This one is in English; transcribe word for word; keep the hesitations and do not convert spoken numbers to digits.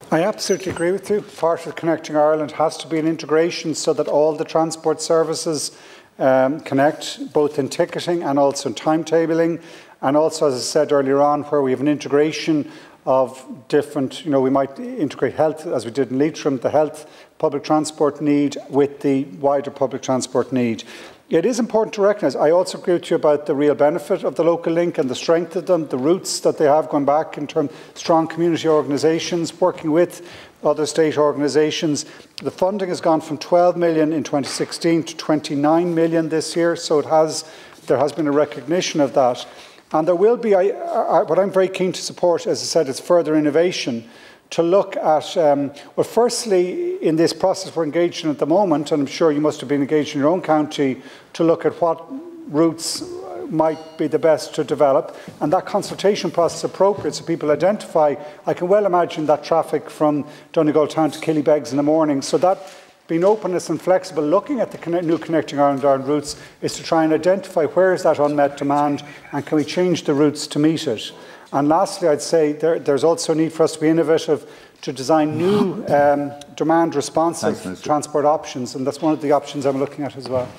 I absolutely agree with you. Part of Connecting Ireland has to be an integration so that all the transport services um, connect, both in ticketing and also in timetabling, and also, as I said earlier on, where we have an integration of different, you know, we might integrate health, as we did in Leitrim, the health public transport need with the wider public transport need. It is important to recognise, I also agree with you about the real benefit of the local link and the strength of them, the roots that they have gone back in terms of strong community organisations, working with other state organisations. The funding has gone from twelve million in twenty sixteen to twenty-nine million this year, so it has, there has been a recognition of that. And there will be, I, I, what I'm very keen to support, as I said, is further innovation to look at, um, well, firstly, in this process we're engaged in at the moment, and I'm sure you must have been engaged in your own county, to look at what routes might be the best to develop, and that consultation process is appropriate so people identify. I can well imagine that traffic from Donegal Town to Killybegs in the morning, so that being openness and flexible, looking at the connect, new Connecting Ireland Ireland routes is to try and identify where is that unmet demand and can we change the routes to meet it. And lastly, I'd say there, there's also a need for us to be innovative to design new um, demand responsive transport options, and that's one of the options I'm looking at as well.